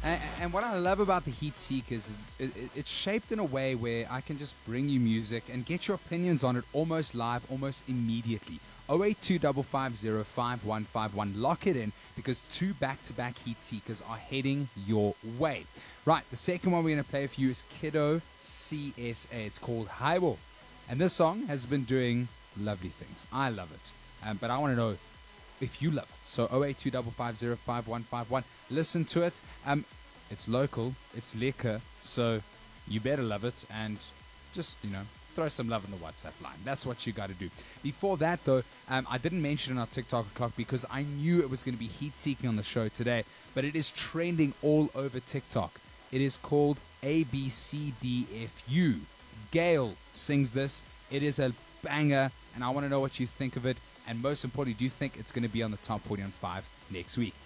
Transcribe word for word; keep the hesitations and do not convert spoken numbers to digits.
And, and what I love about the Heat Seekers is it, it, it's shaped in a way where I can just bring you music and get your opinions on it almost live, almost immediately. oh eight two five five zero five one five one. Lock it in because two back-to-back Heat Seekers are heading your way. Right, the second one we're going to play for you is Kiddo C S A. It's called Highball. And this song has been doing lovely things. I love it. Um, but I want to know if you love it. So oh eight two five five zero five one five one. Listen to it. Um, it's local. It's liquor. So you better love it. And just, you know, throw some love in the WhatsApp line. That's what you got to do. Before that, though, um, I didn't mention it on our TikTok o'clock because I knew it was going to be heat seeking on the show today. But it is trending all over TikTok. It is called A B C D F U. Gail sings this. It is a banger. And I want to know what you think of it. And most importantly, do you think it's going to be on the top forty on five next week?